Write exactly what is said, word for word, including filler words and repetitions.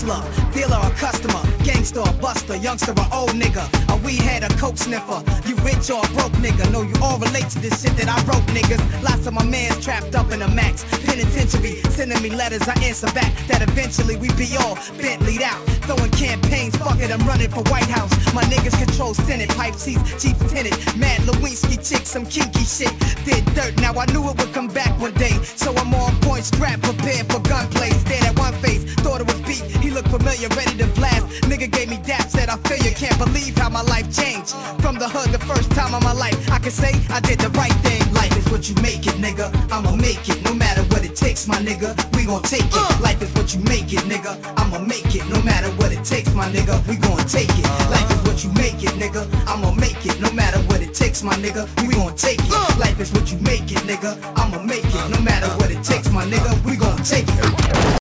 hustler, dealer or customer, gangster or buster, youngster or old nigga, a weed head or coke sniffer, you rich or broke nigga. Know you all relate to this shit that I wrote, niggas. Lots of my mans trapped up in a max penitentiary, sending me letters I answer back that eventually we be all Bentley'd out, throwing campaigns. Fuck it, I'm running for White House. My niggas control Senate, pipe seats, Jeep tinted, Mad Lewinsky chick, some kinky shit. Did dirt, now I knew it would come back one day, so I'm on point, strapped, prepared for gunplay. Stared at one face, thought it was beat. He looked familiar, ready to blast. Nigga gave me dap, said I feel you. Can't believe how my life changed. From the hood, the first time of my life, I can say I did the right thing. Life is what you make it, nigga. I'ma make it, no matter what it takes, my nigga. We gon' take it. Life is what you make it, nigga. I'ma make it, no matter what it takes, my nigga. We gon' take it. Life is what you make it, nigga. I'ma make it, no matter what it takes, my nigga. We gon' take it. Life is what you make it, nigga. I'ma make it, no matter what it takes, my nigga. We gon' take it.